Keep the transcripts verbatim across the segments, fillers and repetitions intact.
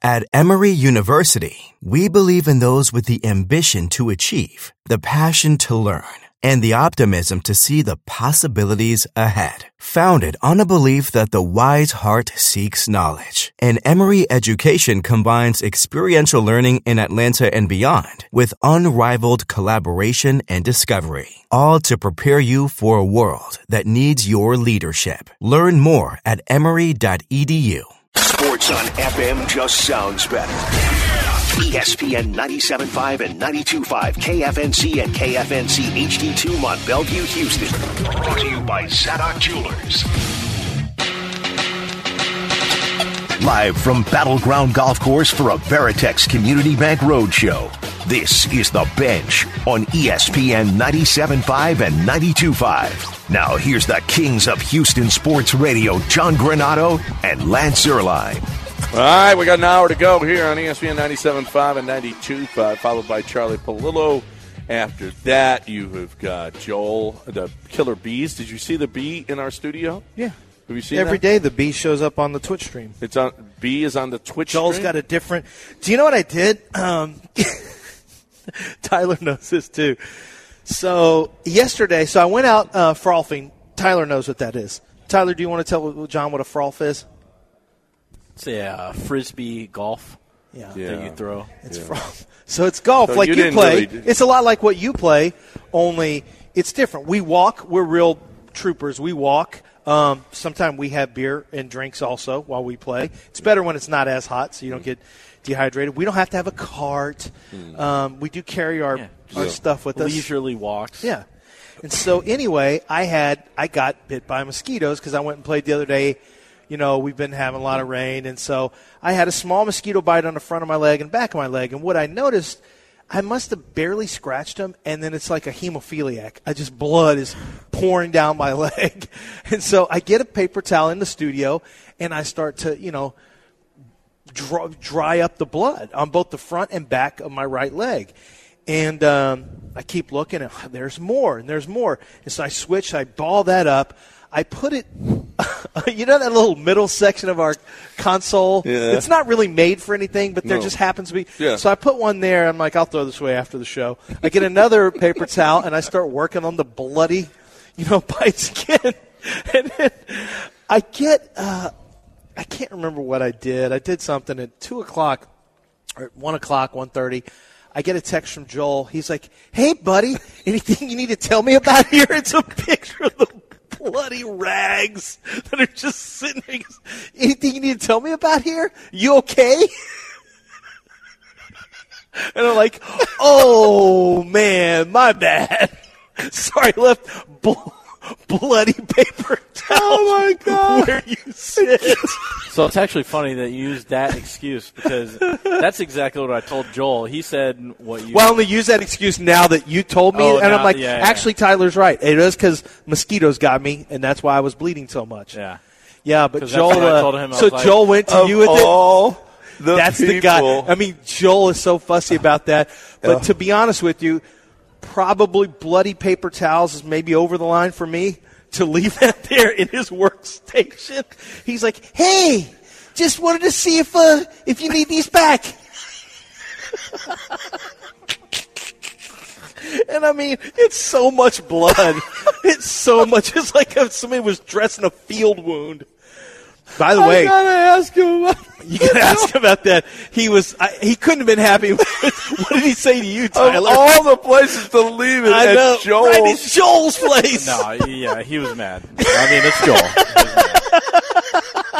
At Emory University, we believe in those with the ambition to achieve, the passion to learn, and the optimism to see the possibilities ahead. Founded on a belief that the wise heart seeks knowledge, and Emory education combines experiential learning in Atlanta and beyond with unrivaled collaboration and discovery, all to prepare you for a world that needs your leadership. Learn more at emory dot e d u. Sports on F M just sounds better. E S P N ninety-seven point five and ninety-two point five, K F N C and K F N C H D two Mont Bellevue, Houston. Brought to you by Zadok Jewelers. Live from Battleground Golf Course for a Veritex Community Bank Roadshow. This is The Bench on E S P N ninety-seven point five and ninety-two point five. Now here's the kings of Houston sports radio, John Granato and Lance Zierlein. All right, we got an hour to go here on E S P N ninety-seven point five and ninety-two point five, followed by Charlie Palillo. After that, you have got Joel, the Killer Bees. Did you see the bee in our studio? Yeah. Have you seen Every that? day the bee shows up on the Twitch stream. It's on. Bee is on the Twitch Joel's stream? got a different – do you know what I did? Um, Tyler knows this too. So yesterday – so I went out uh, frolfing. Tyler knows what that is. Tyler, do you want to tell John what a frolf is? It's a uh, frisbee golf Yeah. Yeah. that you throw. It's Yeah. frolf. So it's golf So like you you, didn't play. really- It's a lot like what you play, only it's different. We walk. We're real troopers. We walk. Um, sometimes we have beer and drinks also while we play. It's better when it's not as hot so you don't get dehydrated. We don't have to have a cart. Um, we do carry our, Yeah. our Yeah. stuff with us. Leisurely walks. Yeah. And so anyway, I had I got bit by mosquitoes because I went and played the other day. You know, we've been having a lot of rain, and so I had a small mosquito bite on the front of my leg and back of my leg. And what I noticed, I must have barely scratched them, and then it's like a hemophiliac. I just blood is pouring down my leg. And so I get a paper towel in the studio, and I start to, you know, dry, dry up the blood on both the front and back of my right leg. And um, I keep looking, and oh, there's more, and there's more. And so I switch, I ball that up. I put it, you know that little middle section of our console? Yeah. It's not really made for anything, but there No. just happens to be. Yeah. So I put one there. I'm like, I'll throw this away after the show. I get another paper towel, and I start working on the bloody, you know, bites again. And then I get, uh, I can't remember what I did. I did something at two o'clock or at one o'clock, one thirty. I get a text from Joel. He's like, hey, buddy, anything you need to tell me about here? It's a picture of the bloody rags that are just sitting there. Anything you need to tell me about here? You okay? And I'm like, oh, man, my bad. Sorry, I left bl- bloody paper towels Oh, my God. where you sit. So it's actually funny that you used that excuse because that's exactly what I told Joel. He said what you. Well, I only use that excuse now that you told me, Oh, and now- I'm like, yeah, yeah. actually, Tyler's right. It is because mosquitoes got me, and that's why I was bleeding so much. Yeah. Yeah, but 'Cause that's Joel. what I Uh, told him. I so was like, Joel went to Of you with it. all the That's the guy. people. I mean, Joel is so fussy about that. But to be honest with you, probably bloody paper towels is maybe over the line for me to leave that there in his workstation. He's like, hey, just wanted to see if uh, if you need these back. And I mean, it's so much blood. It's so much. It's like if somebody was dressing a field wound. By the way, I gotta ask him about you can ask him about that. He was I, he couldn't have been happy with what did he say to you, of Tyler? all the places to leave it I at know. Joel's. Right, it's Joel's place. No, yeah, he was mad. I mean, it's Joel. He was mad.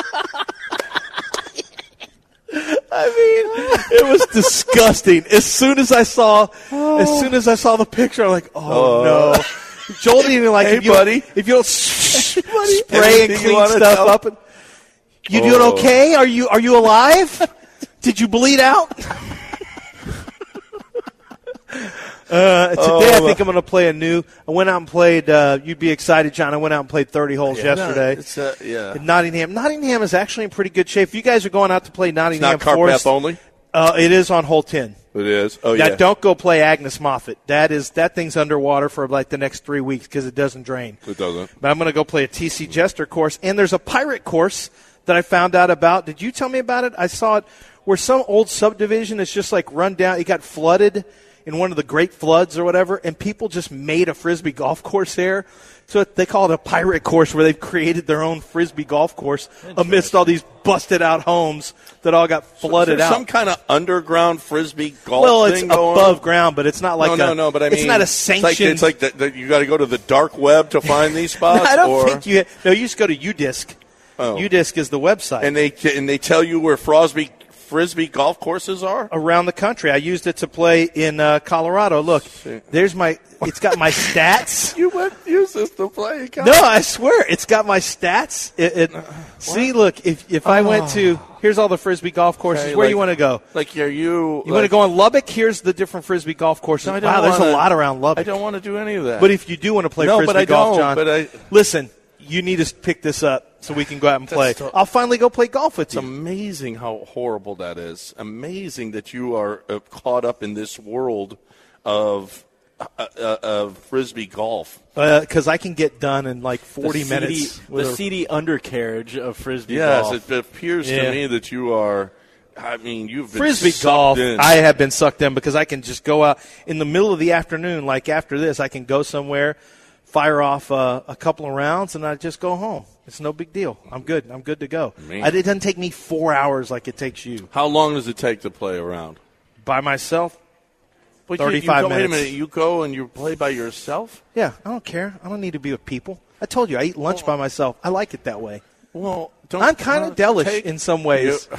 I mean, it was disgusting. As soon as I saw, as soon as I saw the picture, I'm like, oh, no. Joel didn't even like Hey, if you, buddy. if you don't spray and Anything you clean wanna stuff tell- up. And, you doing Oh. okay? Are you are you alive? Did you bleed out? Uh, today, Oh, I think I'm going to play a new. I went out and played. Uh, you'd be excited, John. I went out and played thirty holes yesterday. It's, uh, yeah. In Nottingham. Nottingham is actually in pretty good shape. If you guys are going out to play It's Nottingham not Carpath Forest, only? uh, it is on hole ten. It is. Oh, Now, yeah. don't go play Agnes Moffat. That is that thing's underwater for like the next three weeks because it doesn't drain. It doesn't. But I'm going to go play a T C Jester course, and there's a pirate course that I found out about. Did you tell me about it? I saw it where some old subdivision is just like run down. It got flooded in one of the great floods or whatever, and people just made a Frisbee golf course there. So they call it a pirate course, where they've created their own Frisbee golf course amidst all these busted out homes that all got flooded so out. Some kind of underground Frisbee golf well, it's thing going above on? ground, but it's not like no, a, no, no. But I mean, it's not a sanctioned. It's like, it's like the, the, you got to go to the dark web to find these spots. I don't or? think you. No, you just go to U disc. Oh. U disc is the website, and they and they tell you where Frosby Frisbee golf courses are around the country. I used it to play in uh, Colorado. Look, there's my. It's got my stats. You went use this to play. No, I swear, it's got my stats. It, it, see, look, if if I went to here's all the Frisbee golf courses. Okay, where like, you want to go? Like, are you? You like, want to go on Lubbock? Here's the different Frisbee golf courses. No, I don't wow, there's wanna, a lot around Lubbock. I don't want to do any of that. But if you do want to play no, Frisbee but I golf, don't, John, but I, listen, you need to pick this up so we can go out and play. So, I'll finally go play golf with it's you. It's amazing how horrible that is. Amazing that you are uh, caught up in this world of uh, uh, of Frisbee golf. Because uh, I can get done in like forty the minutes. Seedy, the a, seedy undercarriage of Frisbee yes, golf. Yes, it appears yeah. to me that you are. I mean, you've been Frisbee sucked golf. in. I have been sucked in because I can just go out in the middle of the afternoon, like after this, I can go somewhere, fire off uh, a couple of rounds, and I just go home. It's no big deal. I'm good. I'm good to go. I, it doesn't take me four hours like it takes you. How long does it take to play around? By myself, but thirty-five you, you go, minutes. Wait a minute. You go and you play by yourself? Yeah, I don't care. I don't need to be with people. I told you, I eat lunch well, by myself. I like it that way. Well, don't, I'm kind of uh, delish take, in some ways.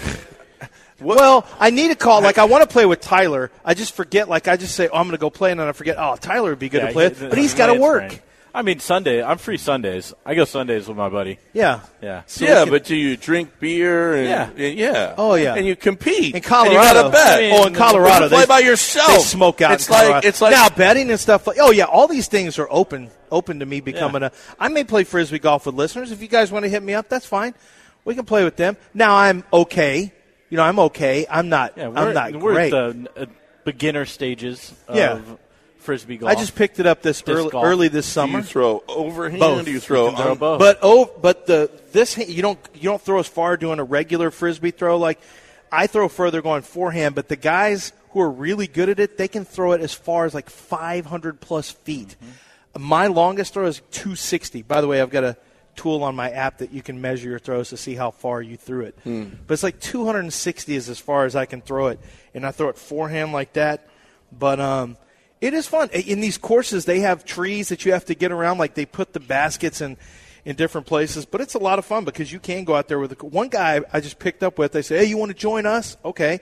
You, well, I need a call. Like, I want to play with Tyler. I just forget. Like, I just say, oh, I'm going to go play, and then I forget, oh, Tyler would be good yeah, to play with. But he's got to work. Trained. I mean, Sunday. I'm free Sundays. I go Sundays with my buddy. Yeah. Yeah. So yeah, can, but do you drink beer? And, yeah. And, yeah. Oh, yeah. And you compete. In Colorado. And you got to bet. I mean, oh, in Colorado. You play they, by yourself. They smoke out it's in Colorado. Like, it's like now, betting and stuff. Like, oh, yeah, all these things are open open to me becoming yeah. a – I may play Frisbee golf with listeners. If you guys want to hit me up, that's fine. We can play with them. Now, I'm okay. You know, I'm okay. I'm not yeah, I'm not we're great. We're at the uh, beginner stages of yeah. Frisbee golf. I just picked it up this early, early this summer. Do you throw overhand? Both. Do you throw, you throw um, both? But oh, but the this you don't you don't throw as far doing a regular Frisbee throw. Like I throw further going forehand, but the guys who are really good at it, they can throw it as far as like five hundred plus feet. Mm-hmm. My longest throw is two sixty. By the way, I've got a tool on my app that you can measure your throws to see how far you threw it. Hmm. But it's like two hundred sixty is as far as I can throw it, and I throw it forehand like that. But um, it is fun. In these courses, they have trees that you have to get around. Like they put the baskets in, in different places. But it's a lot of fun because you can go out there with a, one guy I just picked up with. They say, hey, you want to join us? Okay.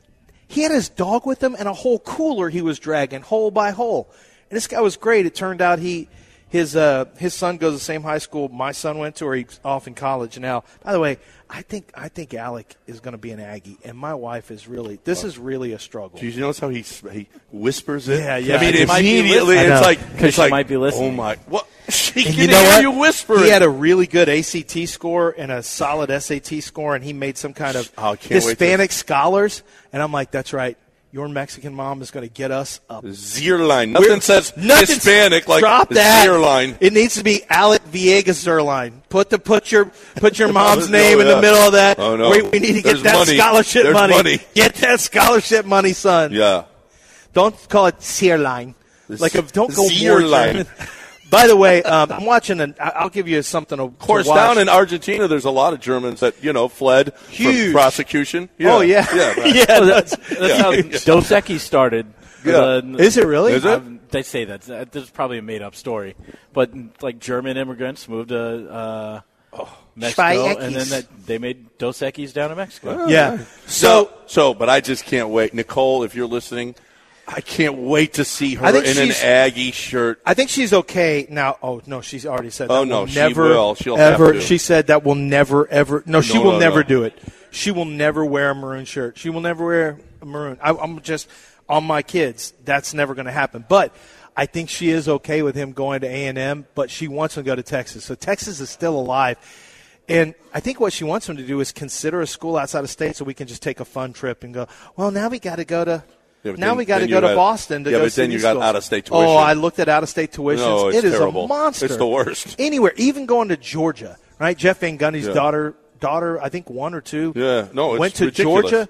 He had his dog with him and a whole cooler he was dragging hole by hole. And this guy was great. It turned out he – His uh, his son goes to the same high school my son went to, or he's off in college now. By the way, I think I think Alec is going to be an Aggie, and my wife is really. This is really a struggle. Do you notice how he he whispers it? Yeah, yeah. I mean, I immediately it's like because she like, might be listening. Oh my! What? She and can you know hear what? you whispering. He had a really good A C T score and a solid S A T score, and he made some kind of oh, Hispanic scholars. And I'm like, that's right. Your Mexican mom is going to get us up. Zierlein. Nothing We're, says nothing Hispanic like drop that. Zierlein. It needs to be Alec Villegas Zierlein. Put the put your put your mom's oh, name no, in yeah. the middle of that. Oh no, we, we need to get There's that money. scholarship There's money. money. Get that scholarship money, son. Yeah. Don't call it Zierlein. Like a, don't go Zierlein. By the way, um, I'm watching. An, I'll give you something to, of course, to watch. down in Argentina, there's a lot of Germans that you know fled Huge. from prosecution. Yeah. Oh yeah, yeah, right. yeah. Well, that's, that's yeah. how Dos Equis started. Yeah. The, Is it really? Is it? Um, they say that. Uh, This is probably a made-up story. But, like, German immigrants moved to uh, oh, Mexico, and then that, they made Dos Equis down in Mexico. Oh, yeah. So, So, so, but I just can't wait. Nicole, if you're listening, I can't wait to see her I think in an she's- Aggie shirt. I think she's okay now. Oh no, she's already said. That Oh, no, will she never, will. She'll ever. have to. She said that will never, ever. No, she No, will no, never no. do it. She will never wear a maroon shirt. She will never wear a maroon. I, I'm just on my kids. That's never going to happen. But I think she is okay with him going to A and M. But she wants him to go to Texas. So Texas is still alive. And I think what she wants him to do is consider a school outside of state so we can just take a fun trip and go, well, now we got to go to Yeah, but now then- we got to then go you to got- Boston to yeah, go but see then you these got schools. out-of-state tuition. Oh, I looked at out-of-state tuitions. No, it's it is terrible. a monster. It's the worst. Anywhere, even going to Georgia, right? Jeff Van Gundy's Yeah. daughter, daughter, I think one or two. Yeah, no, it's went to ridiculous. Georgia.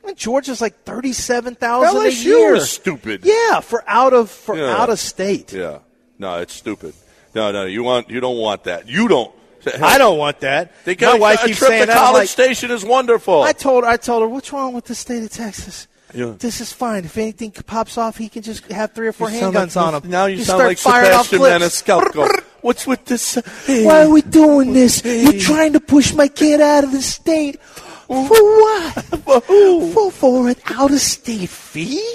And Georgia's like thirty-seven thousand a L S U year. is stupid. Yeah, for out of for Yeah. out of state. Yeah. No, it's stupid. No, no, you want you don't want that. You don't. I don't want that. They My got wife a keeps trip saying to that. I'm College like, Station is wonderful. I told her, I told her, what's wrong with the state of Texas? Yeah. This is fine. If anything pops off, he can just have three or four You sound handguns like- on him. Now you Just sound start like firing off Sebastian clips. Maniscalco. What's with this? Why are we doing this? You're trying to push my kid out of the state. For what? For, for an out-of-state fee?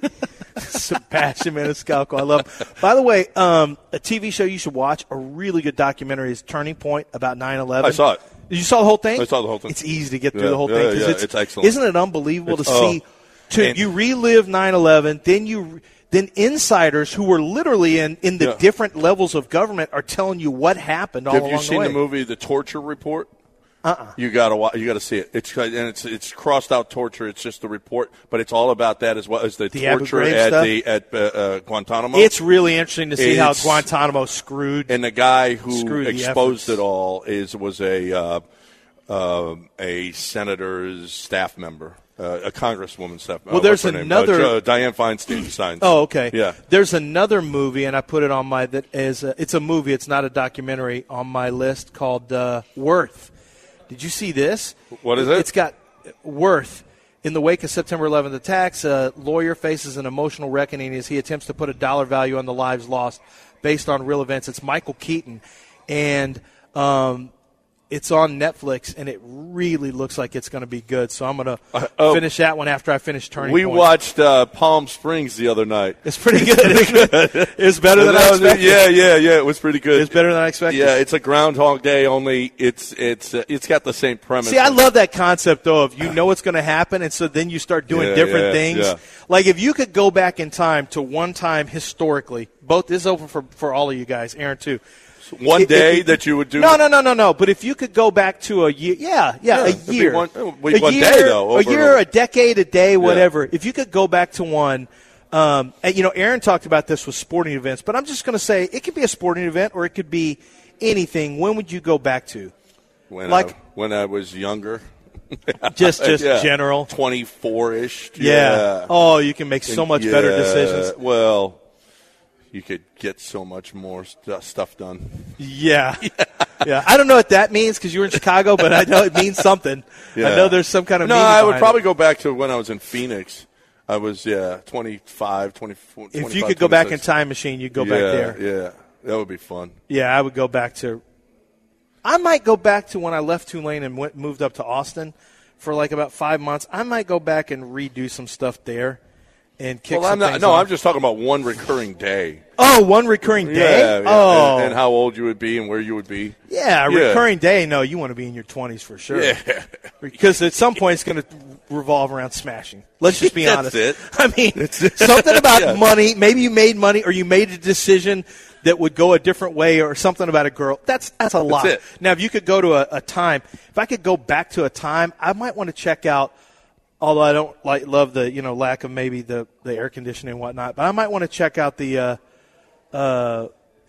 Sebastian Maniscalco. I love him. By the way, um, a T V show you should watch, a really good documentary is Turning Point about nine eleven. I saw it. You saw the whole thing? I saw the whole thing. It's easy to get through Yeah, the whole yeah, thing. 'cause yeah, it's, it's excellent. Isn't it unbelievable It's- to see? oh. To And- you relive nine eleven, then you then insiders who were literally in, in the Yeah. different levels of government are telling you what happened all Have along you the seen way. the movie The Torture Report? Uh-uh. You gotta wa- you gotta see it. It's and it's it's crossed out torture. It's just the report, but it's all about that as well as the, The Abu torture Ghraib at stuff? the at uh, uh, Guantanamo. It's really interesting to see how It's- Guantanamo screwed. and the guy who Screw the exposed efforts. it all is was a uh, uh, a senator's staff member, uh, a congresswoman's staff member. Well, there's What's her name? another- uh, Dianne Feinstein signs. Oh, okay. Yeah. There's another movie, and I put it on my that is a, it's a movie. It's not a documentary on my list called uh, Worth. Did you see this? What is it? It's got Worth. In the wake of September eleventh attacks, a lawyer faces an emotional reckoning as he attempts to put a dollar value on the lives lost based on real events. It's Michael Keaton, and um, it's on Netflix, and it really looks like it's going to be good. So I'm going to Uh, oh. finish that one after I finish Turning We Point. watched uh, Palm Springs the other night. It's pretty good. It's better than I expected. Yeah, yeah, yeah. It was pretty good. It's better than I expected. Yeah, it's a Groundhog Day. Only it's it's uh, it's got the same premise. See, I love that concept, though, of you know what's going to happen, and so then you start doing Yeah, different yeah, things. yeah. Like if you could go back in time to one time historically, both this is open for, for all of you guys, Aaron, too. one If- day if that you would do. No, no, no, no, no. But if you could go back to a year, yeah, yeah, Yeah, a it'd be year, one- it would be a one year, day, though, a over and year, over. a decade, a day, whatever. If you could go back to one, um, and you know, Aaron talked about this with sporting events, but I'm just going to say it could be a sporting event or it could be anything. When would you go back to? when like- I, when I was younger. Just, just Yeah. general. twenty-four-ish. Yeah. Yeah. Oh, you can make so much better Yeah. decisions. Well, you could get so much more stu- stuff done. Yeah. yeah. I don't know what that means because you were in Chicago, but I know it means something. I Yeah. know there's some kind of No, meaning I would behind probably it. go back to when I was in Phoenix. I was, yeah, twenty-five, twenty-four, If you twenty-five, could go back in twenty-six. time machine, you'd go yeah, back there. Yeah, that would be fun. Yeah, I would go back to. I might go back to when I left Tulane and went moved up to Austin for like about five months. I might go back and redo some stuff there and kick Well, some I'm not. things No, off. I'm just talking about one recurring day. Oh, one recurring day. Yeah, yeah, Oh, and, and how old you would be and where you would be. yeah, a Yeah. recurring day. No, you want to be in your twenties for sure. Yeah. Because at some point it's going to revolve around smashing. Let's just be That's honest. it. I mean, That's it. something about Yeah. money. Maybe you made money or you made a decision that would go a different way or something about a girl. That's that's a lot. it. Now, if you could go to a, a time, if I could go back to a time, I might want to check out. Although I don't like love the you know lack of maybe the, the air conditioning and whatnot, but I might want to check out the uh, uh,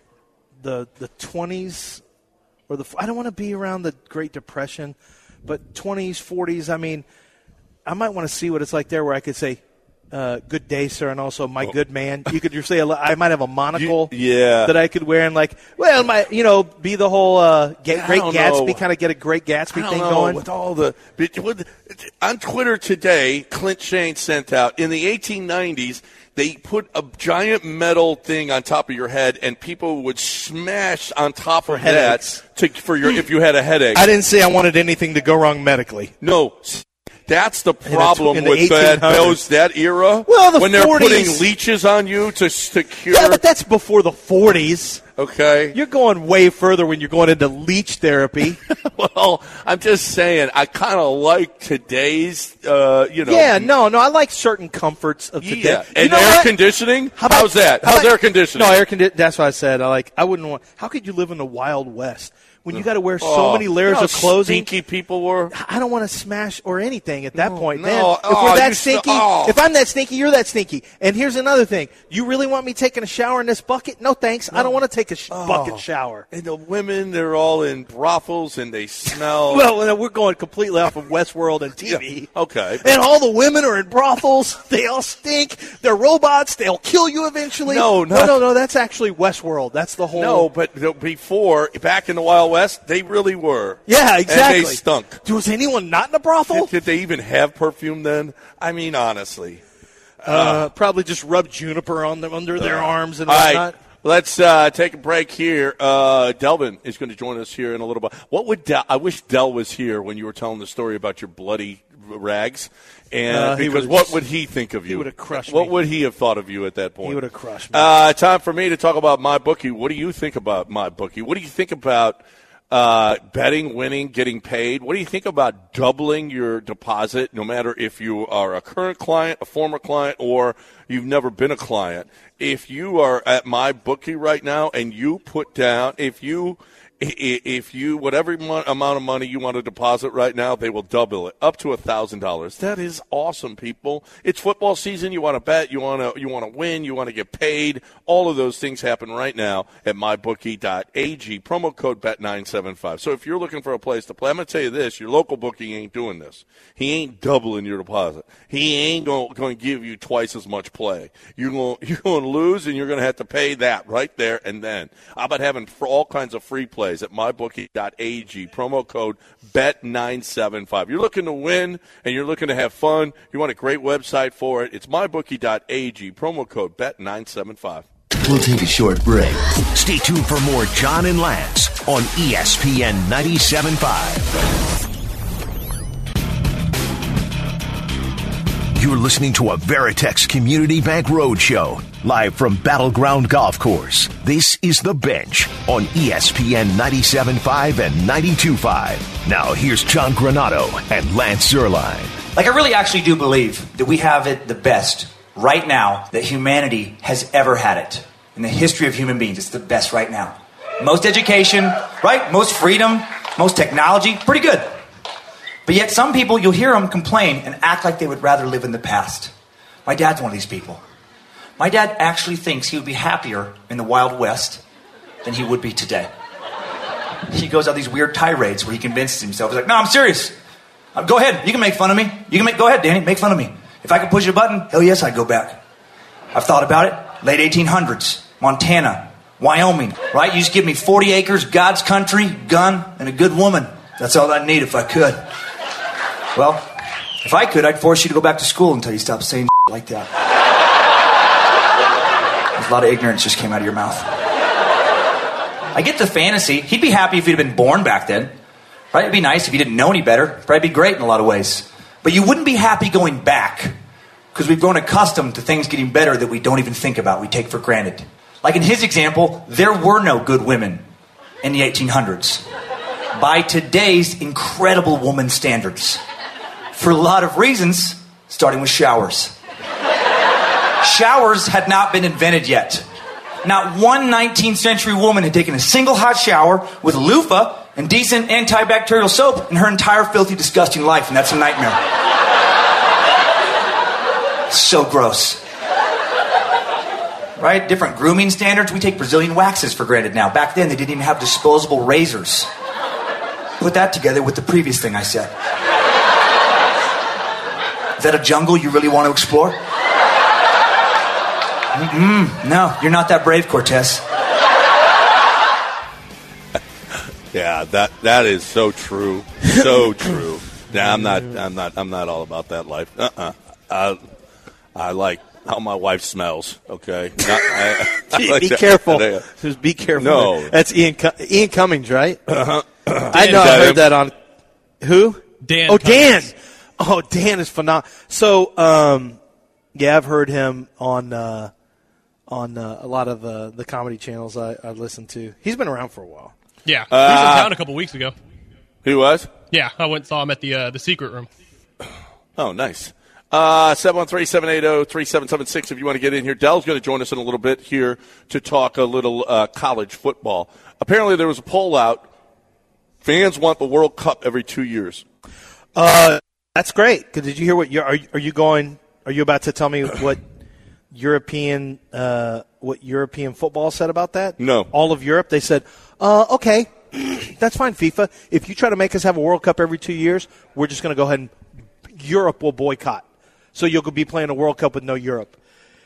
the the twenties or the I don't want to be around the Great Depression, but twenties, forties. I mean, I might want to see what it's like there, where I could say, uh, "Good day, sir," and also "My good man." You could just say I might have a monocle, You- yeah. that I could wear, and like, well, my you know, be the whole uh, get, I Great don't Gatsby, know. kind of get a Great I Gatsby don't thing know, going. with all the but with, on Twitter today, Clint Shane sent out in the eighteen nineties. They put a giant metal thing on top of your head, and people would smash on top of headaches. that to, for your if you had a headache. I didn't say I wanted anything to go wrong medically. No, that's the problem in the with that, eighteen hundreds. those that era. Well, the when they're forties. putting leeches on you to to cure. Yeah, but that's before the forties. Okay. You're going way further when you're going into leech therapy. Well, I'm just saying, I kind of like today's, uh, you know. Yeah, no, no. I like certain comforts of today. Yeah, You and know air what? conditioning. How about- How's that? how How's about- air conditioning? No, air conditioning. That's what I said. I like. I wouldn't want. How could you live in the Wild West when you got to wear so Oh, many layers you know of how clothing? Stinky people were. I don't want to smash or anything at that point. no. Then, if Oh, we're that you stinky, so- oh. if I'm that stinky, you're that stinky. And here's another thing: you really want me taking a shower in this bucket? No, thanks. I don't want to take take a sh- Oh. bucket shower. And the women, they're all in brothels and they smell. Well, we're going completely off of Westworld and T V. Yeah. Okay. And all the women are in brothels. They all stink. They're robots. They'll kill you eventually. No, no, not- no, no. That's actually Westworld. That's the whole. No, but before, back in the Wild West, they really were. Yeah, exactly. And they stunk. Was anyone not in a brothel? Did, did they even have perfume then? I mean, honestly. Uh, probably just rub juniper on them under their arms and All whatnot. right, let's uh, take a break here. Uh, Delvin is going to join us here in a little bit. What would Del- I wish Del was here when you were telling the story about your bloody rags, and Uh, he because would've what just- would he think of you? he would've crushed What me. would he have thought of you at that point? He would have crushed me. Uh, time for me to talk about MyBookie. What do you think about MyBookie? What do you think about uh, betting, winning, getting paid? What do you think about doubling your deposit, no matter if you are a current client, a former client, or you've never been a client? If you are at MyBookie right now and you put down, if you if you whatever mo- amount of money you want to deposit right now, they will double it up to a thousand dollars. That is awesome, people. It's football season. You want to bet, you want to you want to win, you want to get paid. All of those things happen right now at my bookie dot a g. Promo code bet nine seven five. So if you're looking for a place to play, I'm going to tell you this: your local bookie ain't doing this. He ain't doubling your deposit. He ain't going to give you twice as much play. You're going you're going to lose, and you're going to have to pay that right there and then. How about having for all kinds of free plays at my bookie dot a g, promo code bet nine seven five. You're looking to win and you're looking to have fun. You want a great website for it. It's my bookie dot a g, promo code bet nine seven five. We'll take a short break. Stay tuned for more John and Lance on E S P N ninety-seven point five. You're listening to a Veritex Community Bank Roadshow, live from Battleground Golf Course. This is The Bench on E S P N ninety-seven point five and ninety-two point five. Now here's John Granato and Lance Zierlein. Like, I really actually do believe that we have it the best right now that humanity has ever had it. In the history of human beings, it's the best right now. Most education, right? Most freedom, most technology, pretty good. But yet some people, you'll hear them complain and act like they would rather live in the past. My dad's one of these people. My dad actually thinks he would be happier in the Wild West than he would be today. He goes on these weird tirades where he convinces himself. He's like, no, I'm serious. Uh, go ahead. You can make fun of me. You can make, go ahead, Danny, make fun of me. If I could push a button, hell yes, I'd go back. I've thought about it. Late eighteen hundreds, Montana, Wyoming, right? You just give me forty acres, God's country, gun, and a good woman. That's all I'd need if I could. Well, if I could, I'd force you to go back to school until you stop saying like that. There's a lot of ignorance just came out of your mouth. I get the fantasy. He'd be happy if he'd been born back then. Right? It'd be nice if he didn't know any better. It'd probably be great in a lot of ways. But you wouldn't be happy going back because we've grown accustomed to things getting better that we don't even think about, we take for granted. Like in his example, there were no good women in the eighteen hundreds by today's incredible woman standards. For a lot of reasons, starting with showers. Showers had not been invented yet. Not one nineteenth century woman had taken a single hot shower with a loofah and decent antibacterial soap in her entire filthy, disgusting life, and that's a nightmare. So gross. Right? Different grooming standards. We take Brazilian waxes for granted now. Back then, they didn't even have disposable razors. Put that together with the previous thing I said. Is that a jungle you really want to explore? Mm-mm. No, you're not that brave, Cortez. Yeah, that that is so true, so true. Yeah, I'm not, I'm not, I'm not all about that life. Uh-uh. I, I like how my wife smells. Okay, Not, I, I like be that. careful. Yeah. Just be careful. No. That's Ian Cu- Ian Cummings, right? Uh-huh. I know. Is that I heard him? that on who? Dan Oh, Cummings. Dan. Oh, Dan is phenomenal. So, um, yeah, I've heard him on uh, on uh, a lot of uh, the comedy channels I, I listen to. He's been around for a while. Yeah, he was in town a couple weeks ago. He was? Yeah, I went and saw him at the uh, the secret room. Oh, nice. Uh, seven one three, seven eight zero, three seven seven six if you want to get in here. Dell's going to join us in a little bit here to talk a little uh, college football. Apparently there was a poll out. Fans want the World Cup every two years. Uh, that's great. 'Cause did you hear what you're, are, are you going, are you about to tell me what European uh, what European football said about that? No. All of Europe, they said, uh, okay, that's fine, FIFA. If you try to make us have a World Cup every two years, we're just going to go ahead and Europe will boycott. So you'll be playing a World Cup with no Europe.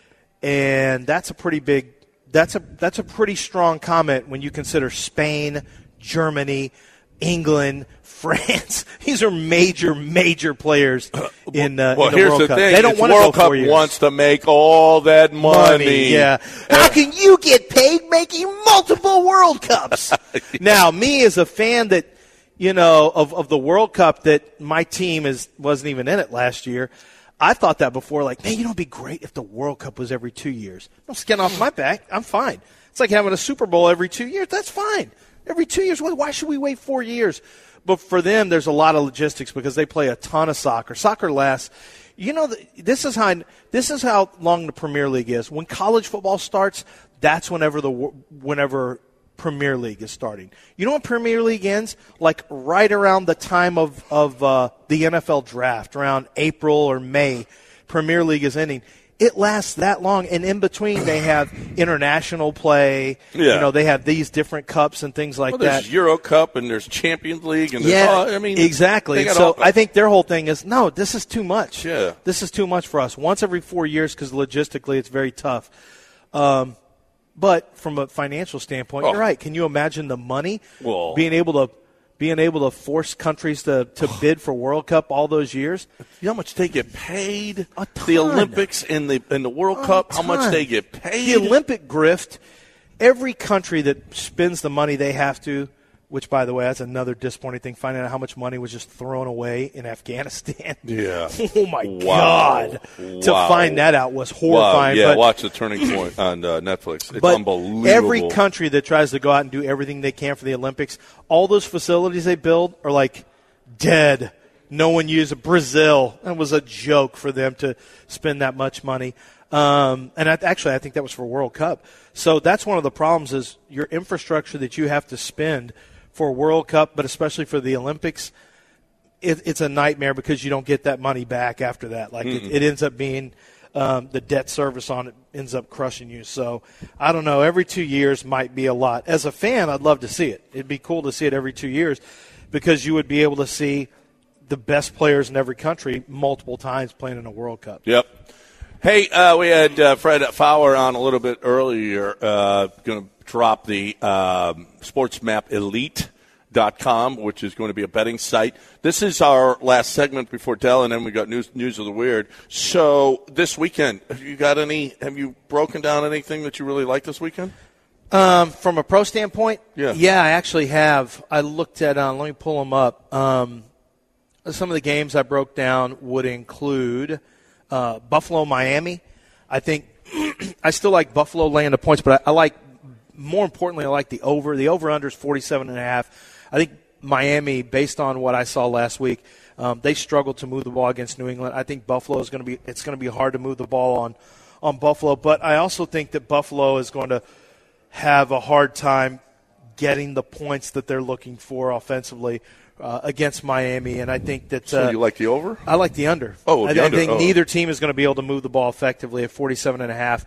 And that's a pretty big that's a that's a pretty strong comment when you consider Spain, Germany, England, France. These are major, major players in, uh, well, in the here's World the Cup. thing. They don't it's want World to go Cup four years. wants to make all that money. money yeah. How can you get paid making multiple World Cups? yeah. Now, me as a fan that, you know, of, of the World Cup that my team is wasn't even in it last year, I thought that before, like, man, you know, it'd be great if the World Cup was every two years. I'm skin off my back. I'm fine. It's like having a Super Bowl every two years. That's fine. Every two years. Why should we wait four years? But for them, there's a lot of logistics because they play a ton of soccer. Soccer lasts. You know, this is how this is how long the Premier League is. When college football starts, that's whenever the whenever Premier League is starting. You know when Premier League ends? Like right around the time of of uh, the N F L draft, around April or May. Premier League is ending. It lasts that long, and in between they have international play. Yeah. You know, they have these different cups and things like well, that. There's Euro Cup and there's Champions League and there's yeah, all, I mean exactly. So I think their whole thing is, no, this is too much. Yeah. This is too much for us. Once every four years because logistically it's very tough. Um, but from a financial standpoint, oh. you're right. Can you imagine the money well, being able to being able to force countries to, to bid for World Cup all those years? You know how much they get paid? A ton. The Olympics and the and the World A Cup, how ton. much they get paid? The Olympic grift, every country that spends the money they have to, which, by the way, that's another disappointing thing, finding out how much money was just thrown away in Afghanistan. Yeah. oh, my wow. God. Wow. To find that out was horrifying. Wow. Yeah, but, watch The Turning Point on uh, Netflix. It's but unbelievable. Every country that tries to go out and do everything they can for the Olympics, all those facilities they build are like dead. No one uses Brazil. It was a joke for them to spend that much money. Um, and I, actually, I think that was for World Cup. So that's one of the problems is your infrastructure that you have to spend for World Cup, but especially for the Olympics, it, it's a nightmare because you don't get that money back after that. Like it, it ends up being um, the debt service on it ends up crushing you. So I don't know. Every two years might be a lot. As a fan, I'd love to see it. It'd be cool to see it every two years because you would be able to see the best players in every country multiple times playing in a World Cup. Yep. Hey, uh, we had uh, Fred Fowler on a little bit earlier. Uh, going to drop the um, sports map elite dot com, which is going to be a betting site. This is our last segment before Dell, and then we got news news of the weird. So this weekend, have you got any? Have you broken down anything that you really like this weekend? Um, from a pro standpoint, yeah, yeah, I actually have. I looked at. Uh, let me pull them up. Um, some of the games I broke down would include uh, Buffalo, Miami. I think I still like Buffalo laying the points, but I, I like. More importantly, I like the over. The over-under is forty-seven and a half. I think Miami, based on what I saw last week, um, they struggled to move the ball against New England. I think Buffalo is going to be. It's going to be hard to move the ball on, on Buffalo. But I also think that Buffalo is going to have a hard time getting the points that they're looking for offensively uh, against Miami. And I think that. So uh, you like the over? I like the under. Oh, the I, under. I think oh. neither team is going to be able to move the ball effectively at forty-seven and a half.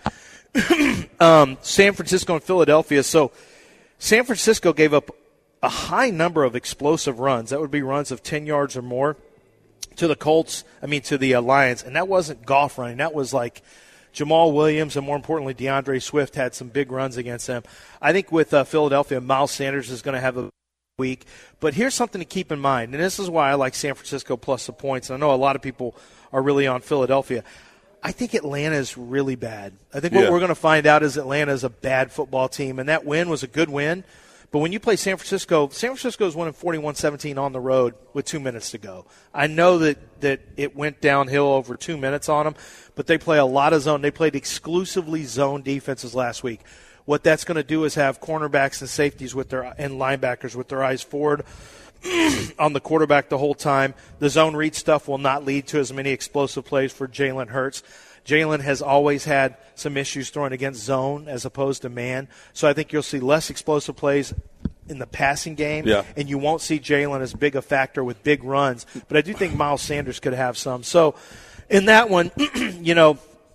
um, San Francisco and Philadelphia. So San Francisco gave up a high number of explosive runs. That would be runs of ten yards or more to the Colts, I mean to the uh, Lions. And that wasn't golf running. That was like Jamal Williams and, more importantly, DeAndre Swift had some big runs against them. I think with uh, Philadelphia, Miles Sanders is going to have a week. But here's something to keep in mind, and this is why I like San Francisco plus the points. And I know a lot of people are really on Philadelphia. I think Atlanta is really bad. I think what yeah. we're going to find out is Atlanta is a bad football team, and that win was a good win. But when you play San Francisco, San Francisco is winning forty-one seventeen on the road with two minutes to go. I know that, that it went downhill over two minutes on them, but they play a lot of zone. They played exclusively zone defenses last week. What that's going to do is have cornerbacks and safeties with their and linebackers with their eyes forward on the quarterback the whole time. The zone read stuff will not lead to as many explosive plays for Jalen Hurts. Jalen has always had some issues throwing against zone as opposed to man. So I think you'll see less explosive plays in the passing game, yeah. and you won't see Jalen as big a factor with big runs. But I do think Miles Sanders could have some. So in that one, you know,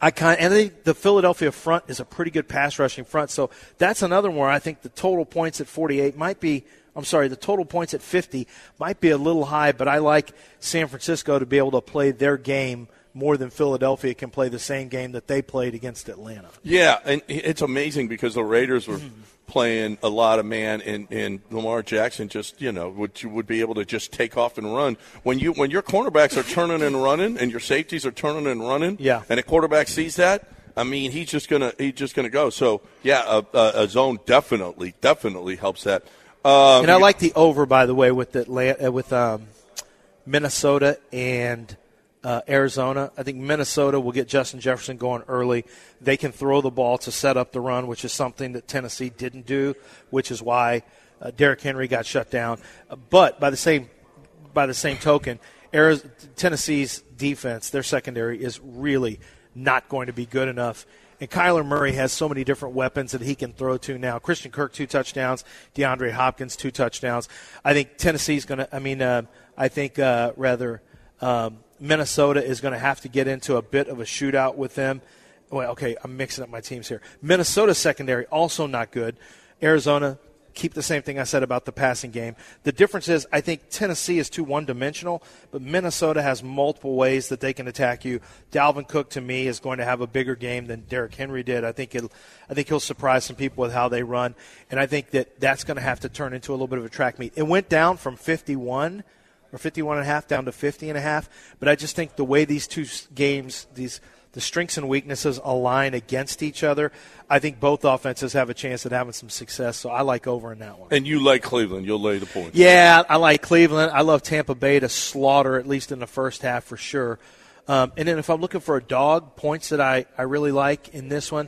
I kind and I think the Philadelphia front is a pretty good pass rushing front. So that's another one where I think the total points at forty-eight might be. I'm sorry, the total points at fifty might be a little high, but I like San Francisco to be able to play their game more than Philadelphia can play the same game that they played against Atlanta. Yeah, and it's amazing because the Raiders were playing a lot of man, and, and Lamar Jackson just, you know, would would be able to just take off and run. When you when your cornerbacks are turning and running, and your safeties are turning and running, yeah. and a quarterback sees that, I mean, he's just gonna he's just gonna go. So yeah, a, a, a zone definitely definitely helps that. Um, and I like the over, by the way, with the, uh, with um, Minnesota and uh, Arizona. I think Minnesota will get Justin Jefferson going early. They can throw the ball to set up the run, which is something that Tennessee didn't do, which is why uh, Derrick Henry got shut down. Uh, but by the same by the same token, Arizona, Tennessee's defense, their secondary, is really not going to be good enough. And Kyler Murray has so many different weapons that he can throw to now. Christian Kirk, two touchdowns. DeAndre Hopkins, two touchdowns. I think Tennessee's going to – I mean, uh, I think uh, rather um, Minnesota is going to have to get into a bit of a shootout with them. Well, okay, I'm mixing up my teams here. Minnesota's secondary, also not good. Arizona, keep the same thing I said about the passing game. The difference is I think Tennessee is too one-dimensional, but Minnesota has multiple ways that they can attack you. Dalvin Cook, to me, is going to have a bigger game than Derrick Henry did. I think it'll, I think he'll surprise some people with how they run, and I think that that's going to have to turn into a little bit of a track meet. It went down from fifty-one or fifty-one and a half down to fifty and a half, but I just think the way these two games, these the strengths and weaknesses align against each other, I think both offenses have a chance at having some success, so I like over in that one. And you like Cleveland. You'll lay the points. Yeah, I like Cleveland. I love Tampa Bay to slaughter, at least in the first half for sure. Um, and then if I'm looking for a dog, points that I, I really like in this one,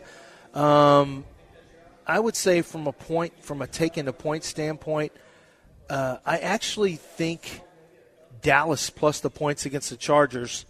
um, I would say from a point, from a taking a point standpoint, uh, I actually think Dallas plus the points against the Chargers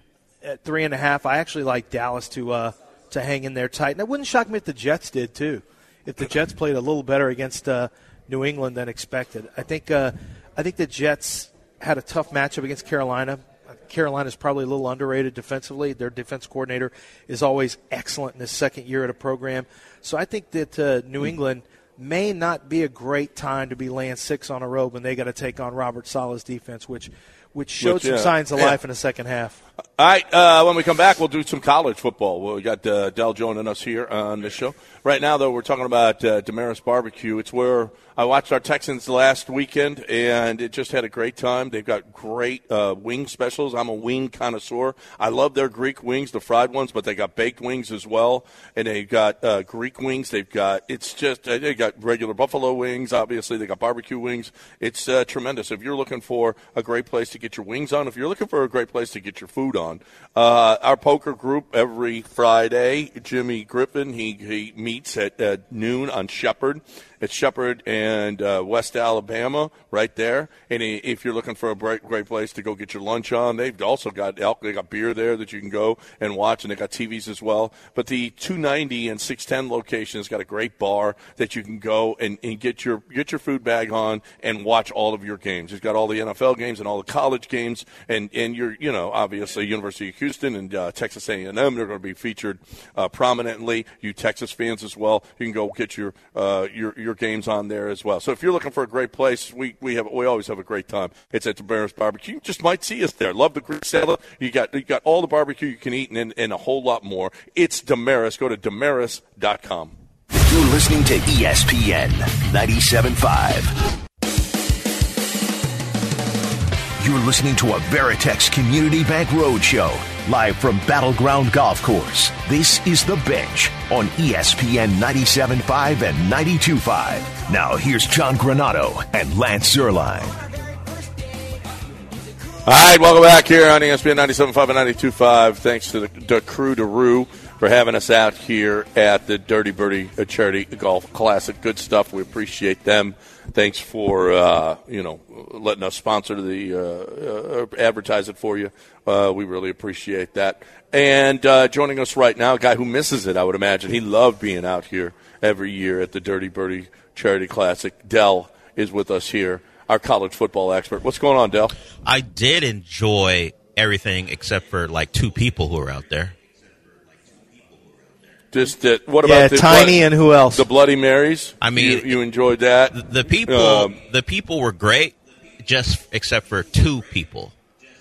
at three and a half. I actually like Dallas to uh, to hang in there tight. And it wouldn't shock me if the Jets did too. If the Jets played a little better against uh, New England than expected, I think uh, I think the Jets had a tough matchup against Carolina. Carolina's probably a little underrated defensively. Their defense coordinator is always excellent in his second year at a program. So I think that uh, New England may not be a great time to be laying six on a road when they got to take on Robert Saleh's defense, which which showed which, some yeah, signs of yeah. life in the second half. All right, uh, when we come back, we'll do some college football. Well, we got uh, Del joining us here on this show. Right now, though, we're talking about uh, Damaris Barbecue. It's where I watched our Texans last weekend, and it just had a great time. They've got great uh, wing specials. I'm a wing connoisseur. I love their Greek wings, the fried ones, but they got baked wings as well, and they've got uh, Greek wings. They've got it's just uh, they got regular buffalo wings. Obviously, they got barbecue wings. It's uh, tremendous. If you're looking for a great place to get your wings on, if you're looking for a great place to get your food on, uh, our poker group every Friday, Jimmy Griffin, he he meets at uh, noon on Shepherd. It's Shepherd and uh, West Alabama right there. And if you're looking for a great, great place to go get your lunch on, they've also got elk. They got beer there that you can go and watch, and they got T Vs as well. But the two ninety and six ten location has got a great bar that you can go and, and get your get your food bag on and watch all of your games. It's got all the N F L games and all the college games, and and you're you know obviously University of Houston and uh, Texas A and M. They're going to be featured uh, prominently. You Texas fans as well. You can go get your uh, your your games on there as well. So if you're looking for a great place, we we have we always have a great time. It's at Damaris Barbecue. You just might see us there. Love the Greek salad. You got you got all the barbecue you can eat and, and a whole lot more. It's Damaris. Go to damaris dot com. You're listening to E S P N ninety-seven point five. You're listening to a Veritex Community Bank Roadshow, live from Battleground Golf Course. This is The Bench on E S P N ninety-seven point five and ninety-two point five. Now here's John Granato and Lance Zierlein. All right, welcome back here on E S P N ninety-seven point five and ninety-two point five. Thanks to the, the crew, to Rue, for having us out here at the Dirty Birdie Charity Golf Classic. Good stuff. We appreciate them. Thanks for, uh, you know, letting us sponsor the, uh, uh, advertise it for you. Uh, we really appreciate that. And uh, joining us right now, a guy who misses it, I would imagine. He loved being out here every year at the Dirty Birdie Charity Classic. Del is with us here, our college football expert. What's going on, Del? I did enjoy everything except for, like, two people who were out there. Just that. What yeah, about the Tiny Bloody, and who else? The Bloody Marys. I mean, you, you enjoyed that. The, the people, um, the people were great, just except for two people.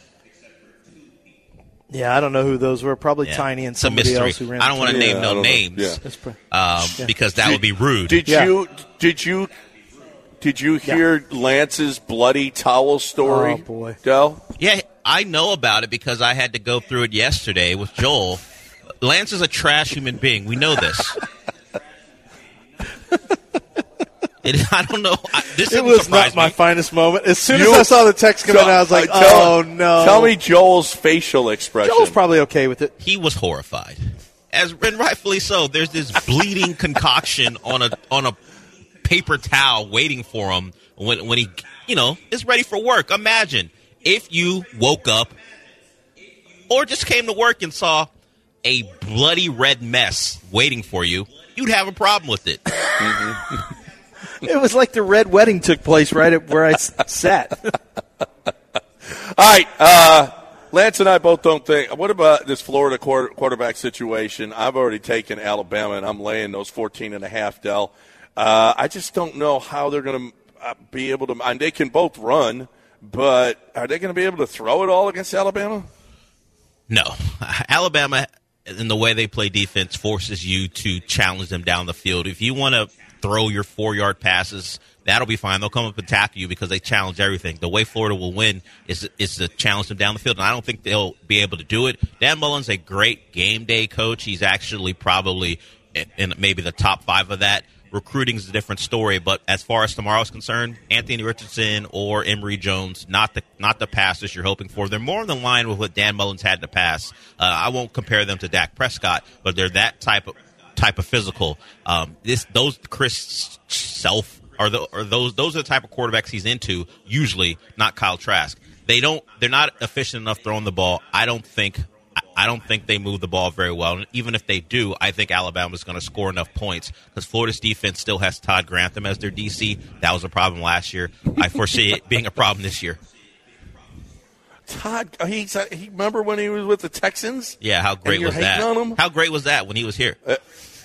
Yeah, I don't know who those were. Probably Yeah. Tiny and It's a somebody mystery. else who ran. I don't want to Yeah, name I no don't know. names Yeah. That's pr- um, Yeah. because that would be rude. Did Yeah. you? Did you? Did you hear Lance's bloody towel story? Oh, boy. Del? Yeah, I know about it because I had to go through it yesterday with Joel. Lance is a trash human being. We know this. it, I don't know. I, this It didn't was surprise not my me. finest moment. As soon You- as I saw the text come in, I was like, Uh, tell- "Oh no!" Tell me Joel's facial expression. Joel's probably okay with it. He was horrified, as and rightfully so. There's this bleeding concoction on a on a paper towel waiting for him when when he you know is ready for work. Imagine if you woke up or just came to work and saw a bloody red mess waiting for you. You'd have a problem with it. It was like the red wedding took place right at where I s- sat. All right. Uh, Lance and I both don't think. What about this Florida quarter, quarterback situation? I've already taken Alabama, and I'm laying those fourteen and a half, Del. Uh, I just don't know how they're going to uh, be able to. And they can both run, but are they going to be able to throw it all against Alabama? No. Alabama, in the way they play defense, forces you to challenge them down the field. If you want to throw your four-yard passes, that'll be fine. They'll come up and tackle you because they challenge everything. The way Florida will win is is to challenge them down the field, and I don't think they'll be able to do it. Dan Mullen's a great game day coach. He's actually probably in maybe the top five of that. Recruiting is a different story, but as far as tomorrow's concerned, Anthony Richardson or Emory Jones, not the not the passes you're hoping for. They're more in the line with what Dan Mullen's had to pass. Uh, I won't compare them to Dak Prescott, but they're that type of type of physical. Um, this those Chris Self are the are those those are the type of quarterbacks he's into. Usually, not Kyle Trask. They don't. They're not efficient enough throwing the ball. I don't think. I don't think they move the ball very well. And even if they do, I think Alabama's going to score enough points because Florida's defense still has Todd Grantham as their D C. That was a problem last year. I foresee it being a problem this year. Todd, he's, uh, he remember when he was with the Texans? Yeah, how great And you're was that? hating on him? How great was that when he was here? Uh,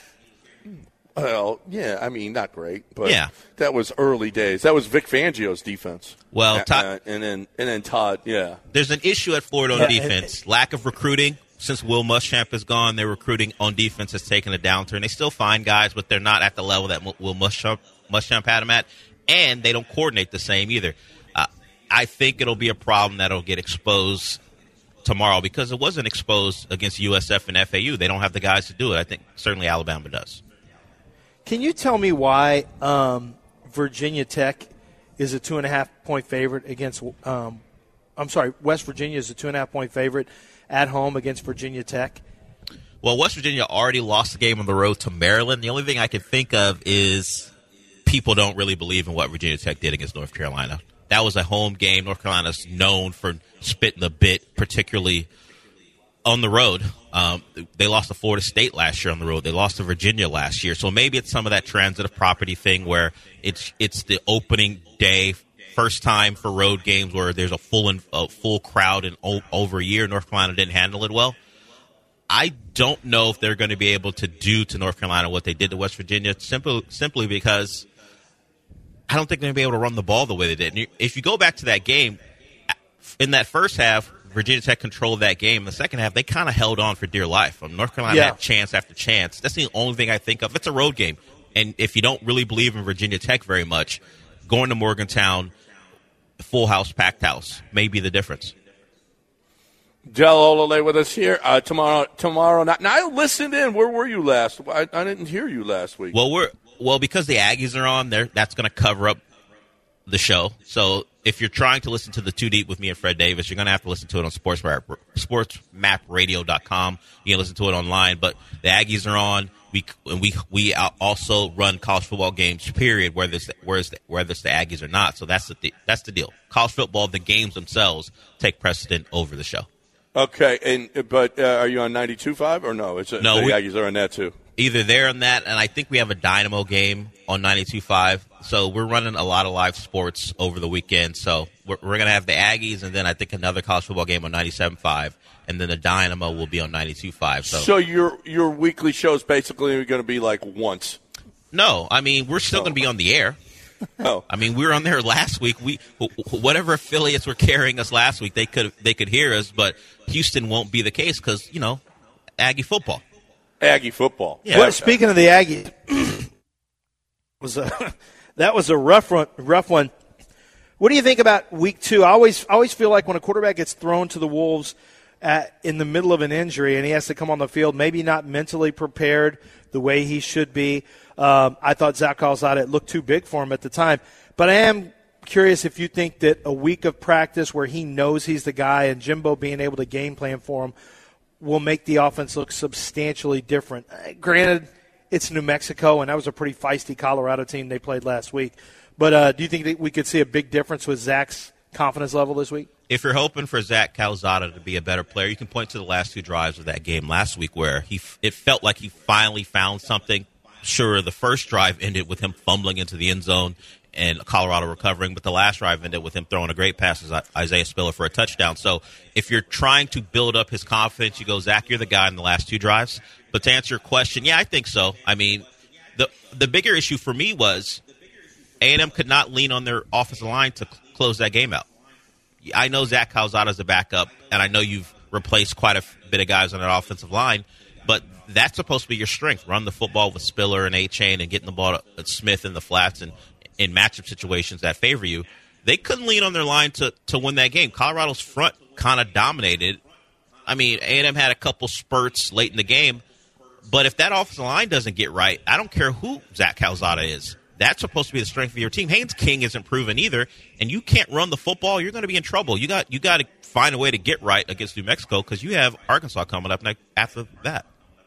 well, yeah, I mean, not great, but Yeah. that was early days. That was Vic Fangio's defense. Well, Uh, Todd- uh, and then and then Todd, yeah. There's an issue at Florida on Yeah, defense. Lack of recruiting. Since Will Muschamp is gone, their recruiting on defense has taken a downturn. They still find guys, but they're not at the level that Will Muschamp, Muschamp had them at, and they don't coordinate the same either. Uh, I think it'll be a problem that'll get exposed tomorrow because it wasn't exposed against U S F and F A U. They don't have the guys to do it. I think certainly Alabama does. Can you tell me why um, Virginia Tech is a two and a half point favorite against? Um, I'm sorry, West Virginia is a two and a half point favorite at home against Virginia Tech. Well, West Virginia already lost the game on the road to Maryland. The only thing I can think of is people don't really believe in what Virginia Tech did against North Carolina. That was a home game. North Carolina's known for spitting the bit, particularly on the road. Um, they lost to Florida State last year on the road. They lost to Virginia last year. So maybe it's some of that transitive property thing where it's it's the opening day, first time for road games where there's a full and, a full crowd in o- over a year. North Carolina didn't handle it well. I don't know if they're going to be able to do to North Carolina what they did to West Virginia simply simply because I don't think they're going to be able to run the ball the way they did. And if you go back to that game, in that first half, Virginia Tech controlled that game. In the second half, they kind of held on for dear life. Um, North Carolina Yeah. had chance after chance. That's the only thing I think of. It's a road game. And if you don't really believe in Virginia Tech very much, going to Morgantown, full house, packed house, may be the difference. Del Olale with us here uh, tomorrow. Tomorrow night. Now I listened in. Where were you last? I, I didn't hear you last week. Well, we're well because the Aggies are on there. That's going to cover up the show. So if you're trying to listen to the Too Deep with me and Fred Davis, you're going to have to listen to it on sports map radio dot com. You can listen to it online. But the Aggies are on. We and we we also run college football games. Period. Whether it's whether it's, whether it's the Aggies or not. So that's the that's the deal. College football, the games themselves take precedent over the show. Okay, and but uh, are you on ninety-two point five or no? It's a, No, the we- Aggies are on that too. Either there and that, and I think we have a Dynamo game on ninety-two point five. So we're running a lot of live sports over the weekend. So we're, we're going to have the Aggies, and then I think another college football game on ninety-seven point five, and then the Dynamo will be on ninety-two point five. So, so your your weekly show is basically going to be like once. No, I mean we're still oh. going to be on the air. Oh, I mean we were on there last week. We whatever affiliates were carrying us last week, they could they could hear us, but Houston won't be the case because you know Aggie football. Aggie football. Yeah. Well, speaking of the Aggies, was a that was a rough one. Rough one. What do you think about week two? I always I always feel like when a quarterback gets thrown to the wolves at, in the middle of an injury and he has to come on the field, maybe not mentally prepared the way he should be. Um, I thought Zach Calzada looked too big for him at the time. But I am curious if you think that a week of practice where he knows he's the guy and Jimbo being able to game plan for him will make the offense look substantially different. Uh, granted, it's New Mexico, and that was a pretty feisty Colorado team they played last week. But uh, do you think that we could see a big difference with Zach's confidence level this week? If you're hoping for Zach Calzada to be a better player, you can point to the last two drives of that game last week where he it felt like he finally found something. Sure, the first drive ended with him fumbling into the end zone and Colorado recovering, but the last drive ended with him throwing a great pass to Isaiah Spiller for a touchdown. So if you're trying to build up his confidence, you go, Zach, you're the guy in the last two drives. But to answer your question, yeah, I think so. I mean, the the bigger issue for me was A and M could not lean on their offensive line to close that game out. I know Zach Calzada is a backup, and I know you've replaced quite a bit of guys on that offensive line, but that's supposed to be your strength. Run the football with Spiller and A-Chain and getting the ball to Smith in the flats and in matchup situations that favor you. They couldn't lean on their line to, to win that game. Colorado's front kind of dominated. I mean, A and M had a couple spurts late in the game, but if that offensive line doesn't get right, I don't care who Zach Calzada is. That's supposed to be the strength of your team. Haynes King isn't proven either, and you can't run the football, you're going to be in trouble. You got you got to find a way to get right against New Mexico because you have Arkansas coming up next after that.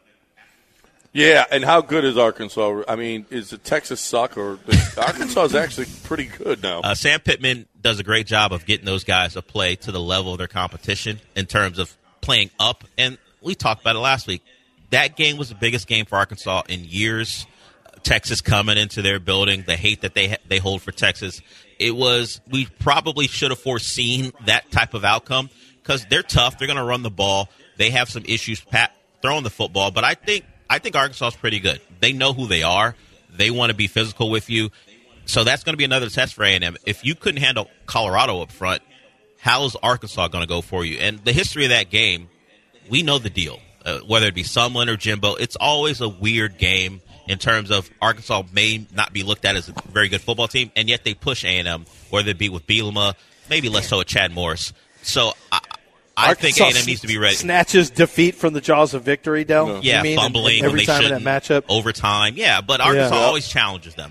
Yeah, and how good is Arkansas? I mean, is it Texas suck or Arkansas is actually pretty good now? Uh, Sam Pittman does a great job of getting those guys to play to the level of their competition in terms of playing up. And we talked about it last week. That game was the biggest game for Arkansas in years. Texas coming into their building, the hate that they they hold for Texas. It was we probably should have foreseen that type of outcome because they're tough. They're going to run the ball. They have some issues pat, throwing the football, but I think. I think Arkansas is pretty good. They know who they are. They want to be physical with you. So that's going to be another test for A and M. If you couldn't handle Colorado up front, how is Arkansas going to go for you? And the history of that game, we know the deal. Uh, whether it be Sumlin or Jimbo, it's always a weird game in terms of Arkansas may not be looked at as a very good football team, and yet they push A and M, whether it be with Bielema, maybe less so with Chad Morris. So I I Arkansas think A and M needs to be ready. Snatches defeat from the jaws of victory, Del. No. Yeah, mean, fumbling every when time they in that matchup. Overtime, yeah, but Arkansas yeah. always challenges them.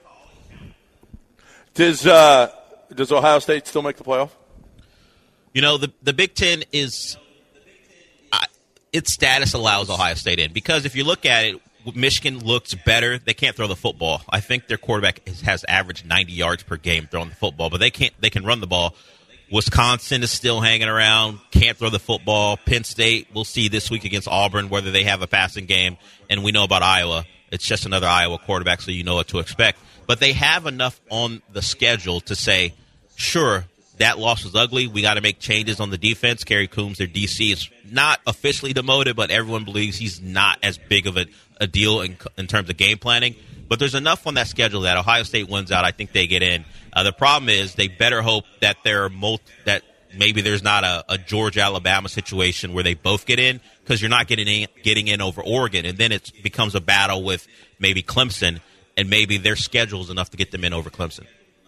Does uh, does Ohio State still make the playoff? You know, the the Big Ten is uh, its status allows Ohio State in because if you look at it, Michigan looks better. They can't throw the football. I think their quarterback has averaged ninety yards per game throwing the football, but they can't. They can run the ball. Wisconsin is still hanging around, can't throw the football. Penn State, we'll see this week against Auburn whether they have a passing game. And we know about Iowa. It's just another Iowa quarterback, so you know what to expect. But they have enough on the schedule to say, sure, that loss was ugly. We got to make changes on the defense. Kerry Coombs, their D C, is not officially demoted, but everyone believes he's not as big of a, a deal in, in terms of game planning. But there's enough on that schedule that Ohio State wins out. I think they get in. Uh, the problem is they better hope that there are multi- that maybe there's not a, a Georgia-Alabama situation where they both get in because you're not getting in, getting in over Oregon. And then it becomes a battle with maybe Clemson, and maybe their schedule is enough to get them in over Clemson.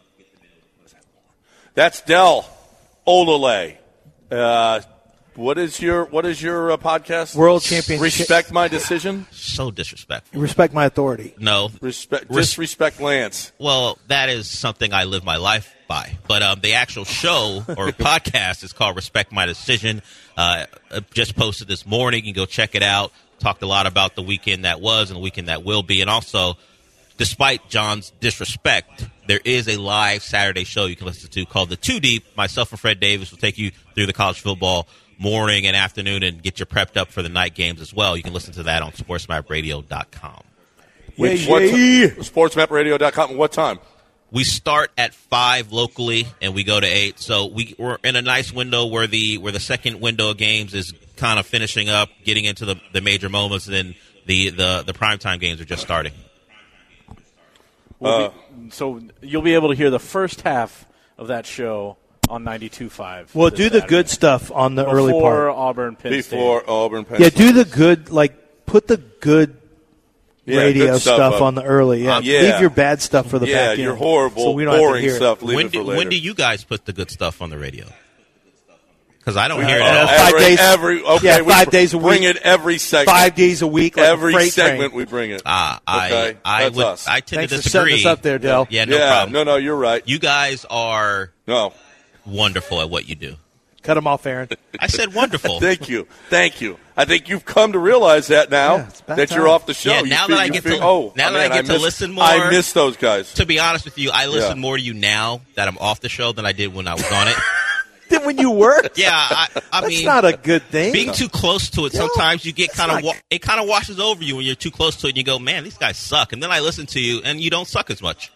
That's Del Olale. Uh, what is your what is your uh, podcast? World Championship. Respect My Decision. So disrespectful. Respect My Authority. No. Respect. Disrespect Lance. Well, that is something I live my life by. But um, the actual show or podcast is called Respect My Decision. Uh, just posted this morning. You can go check it out. Talked a lot about the weekend that was and the weekend that will be, and also. Despite John's disrespect, there is a live Saturday show you can listen to called The Too Deep. Myself and Fred Davis will take you through the college football morning and afternoon and get you prepped up for the night games as well. You can listen to that on sports map radio dot com. Which, what t- sports map radio dot com. What time? we start at five locally, and we go to eight. So we, we're in a nice window where the where the second window of games is kind of finishing up, getting into the, the major moments, and then the, the, the primetime games are just starting. We'll be, so you'll be able to hear the first half of that show on ninety-two point five. Well, do the Saturday. Good stuff on the Before early part. Auburn, Penn Before State. Auburn, Penn Yeah, State. do the good, like, put the good yeah, radio good stuff, stuff up. on the early. Yeah. Um, yeah. Leave your bad stuff for the yeah, back end. your horrible, so we don't have to boring hear stuff. It. Leave When it do, for later. when do you guys put the good stuff on the radio? Because I don't Uh, hear it Uh, at all. five every, days- Every, okay, yeah, we five br- days a week. Bring it every segment. Five days a week, like every a freight segment train. we bring it. Ah, I, okay? I That's would. us. I tend Thanks to for disagree. setting us up there, Del. Yeah, no yeah, problem. no, no, you're right. You guys are No. wonderful at what you do. Cut them off, Aaron. I said wonderful. Thank you. Thank you. I think you've come to realize that now Yeah, it's about that you're time. off the show. Yeah, You now feel- that I you get feel, to- oh, now oh, that I man, get to miss- listen more- I miss those guys. To be honest with you, I listen Yeah. more to you now that I'm off the show than I did when I was on it. Then when you work, Yeah, I, I that's mean, not a good thing. being too close to it, No, sometimes you get that's kind of not- wa- it kind of washes over you when you're too close to it, and you go, "Man, these guys suck." And then I listen to you, and you don't suck as much.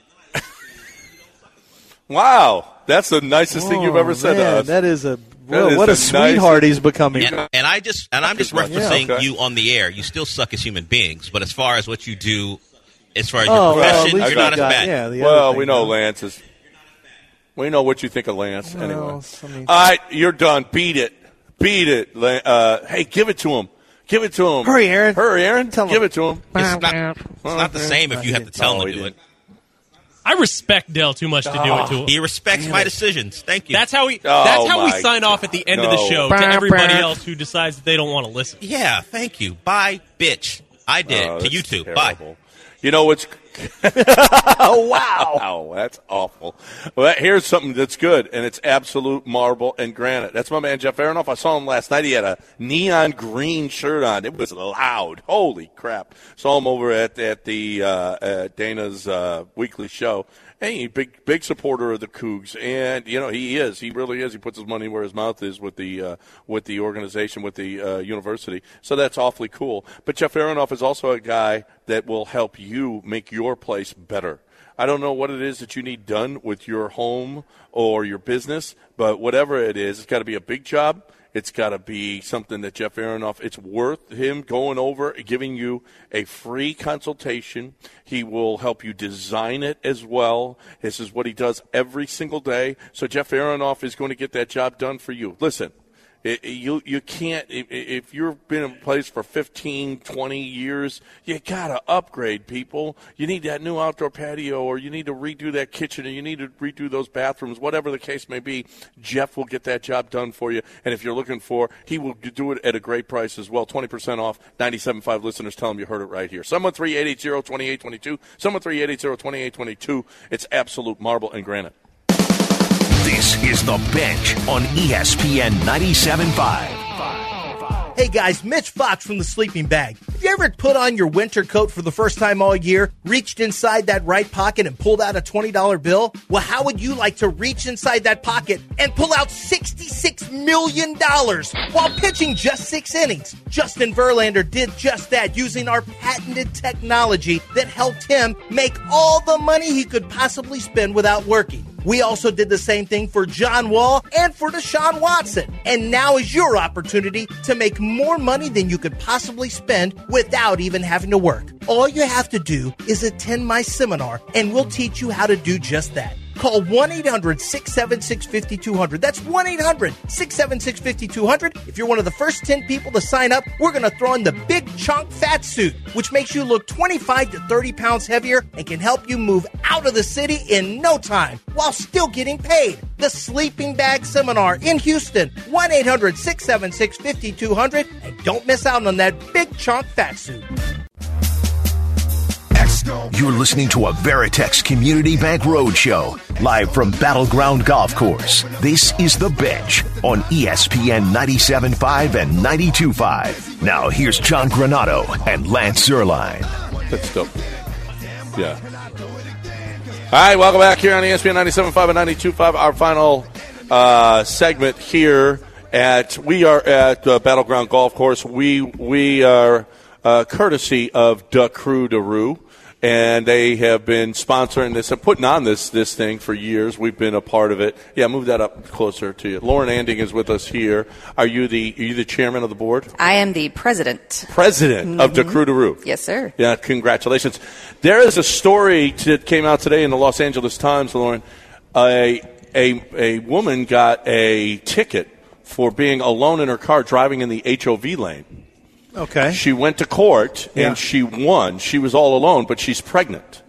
Wow. That's the nicest thing you've Oh, ever said man, to us. That is a That well, is what a the sweetheart he's becoming. And, and I just and I'm just Yeah, referencing okay. you on the air. You still suck as human beings, but as far as what you do, as far as Oh, your well, profession, at least you're we not as got- bad. yeah, the well, other we thing, know though. Lance is. We know what you think of Lance Well, anyway. I mean- All right, you're done. Beat it. Beat it. La- Uh, hey, give it to him. Give it to him. Hurry, Aaron. Hurry, Aaron. Tell him. give it to him. It's not, it's not the same if you have to tell No, him he to do it. didn't. I respect Dell too much to do it to him. He respects my decisions. Thank you. That's how we. Oh, that's how we my sign off at the end of the No. show to everybody else who decides that they don't want to listen. yeah. Thank you. Bye, bitch. I did Oh, to that's you two. terrible. Bye. You know what's Oh wow! Oh, that's awful. Well, that, here's something that's good, and it's absolute marble and granite. That's my man Jeff Aronoff. I saw him last night. He had a neon green shirt on. It was loud. Holy crap! Saw him over at at the uh, at Dana's uh, weekly show. Hey, big big supporter of the Cougs, and you know he is. He really is. He puts his money where his mouth is with the uh, with the organization, with the uh, university. So that's awfully cool. But Jeff Aronoff is also a guy that will help you make your place better. I don't know what it is that you need done with your home or your business, but whatever it is, it's got to be a big job. It's got to be something that Jeff Aronoff, it's worth him going over, giving you a free consultation. He will help you design it as well. This is what he does every single day. So Jeff Aronoff is going to get that job done for you. Listen. It, you you can't if, if you've been in place for fifteen, twenty years, you gotta upgrade, people. You need that new outdoor patio, or you need to redo that kitchen, or you need to redo those bathrooms, whatever the case may be. Jeff will get that job done for you, and if you're looking for, he will do it at a great price as well. twenty percent off. ninety-seven point five listeners, tell them you heard it right here. seven one three, eight eight zero, two eight two two. seven one three, eight eight zero, two eight two two. It's absolute marble and granite. This is The Bench on E S P N ninety-seven point five. Hey guys, Mitch Fox from the Sleeping Bag. Have you ever put on your winter coat for the first time all year, reached inside that right pocket and pulled out a twenty dollar bill? Well, how would you like to reach inside that pocket and pull out sixty-six million dollars while pitching just six innings? Justin Verlander did just that using our patented technology that helped him make all the money he could possibly spend without working. We also did the same thing for John Wall and for Deshaun Watson. And now is your opportunity to make more money than you could possibly spend without even having to work. All you have to do is attend my seminar, and we'll teach you how to do just that. Call one eight hundred, six seven six, five two zero zero. That's one eight hundred, six seven six, five two zero zero. If you're one of the first ten people to sign up, we're going to throw in the Big Chunk Fat Suit, which makes you look twenty-five to thirty pounds heavier and can help you move out of the city in no time while still getting paid. The Sleeping Bag Seminar in Houston, one eight hundred, six seven six, five two zero zero. And don't miss out on that Big Chunk Fat Suit. You're listening to a Veritex Community Bank Roadshow, live from Battleground Golf Course. This is The Bench on E S P N ninety-seven point five and ninety-two point five. Now here's John Granato and Lance Zierlein. That's dope. Yeah. All right, welcome back here on E S P N ninety-seven point five and ninety-two point five. Our final uh, segment here at we are at uh, Battleground Golf Course. We we are uh, courtesy of Da Crew DeRue. And they have been sponsoring this and putting on this this thing for years. We've been a part of it. Yeah, move that up closer to you. Lauren Anding is with us here. Are you the are you the chairman of the board? I am the president. President mm-hmm. of the Crew to Roo. Yes, sir. Yeah, congratulations. There is a story that came out today in the Los Angeles Times, Lauren. A a a woman got a ticket for being alone in her car driving in the H O V lane. Okay. She went to court, yeah. and she won. She was all alone, but she's pregnant.